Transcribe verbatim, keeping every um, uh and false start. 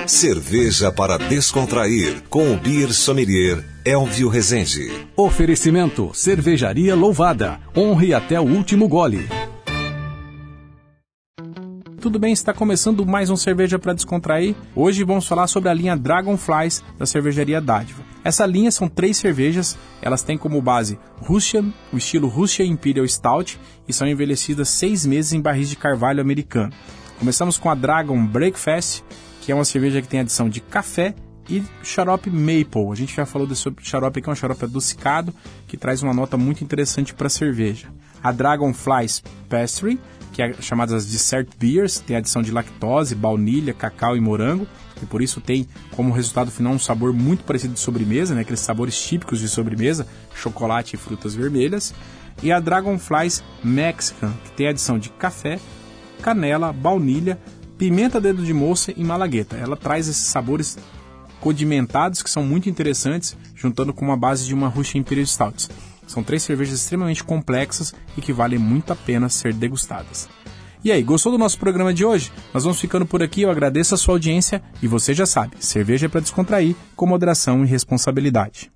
Cerveja para descontrair, com o Beer Sommelier Elvio Rezende. Oferecimento, Cervejaria Louvada. Honre até o último gole. Tudo bem, está começando mais um Cerveja para Descontrair. Hoje vamos falar sobre a linha Dragonflies da Cervejaria Dádiva. Essa linha são três cervejas, elas têm como base Russian, o estilo Russian Imperial Stout, e são envelhecidas seis meses em barris de carvalho americano. Começamos com a Dragon Breakfast, que é uma cerveja que tem adição de café e xarope maple. A gente já falou desse xarope aqui, é um xarope adocicado, que traz uma nota muito interessante para a cerveja. A Dragonflies Pastry, que é chamada as Dessert Beers, tem adição de lactose, baunilha, cacau e morango, e por isso tem como resultado final um sabor muito parecido de sobremesa, né? Aqueles sabores típicos de sobremesa, chocolate e frutas vermelhas. E a Dragonflies Mexican, que tem adição de café, canela, baunilha, pimenta dedo de moça e malagueta. Ela traz esses sabores condimentados que são muito interessantes, juntando com uma base de uma Russian Imperial Stout. São três cervejas extremamente complexas e que valem muito a pena ser degustadas. E aí, gostou do nosso programa de hoje? Nós vamos ficando por aqui, eu agradeço a sua audiência e você já sabe, cerveja é para descontrair, com moderação e responsabilidade.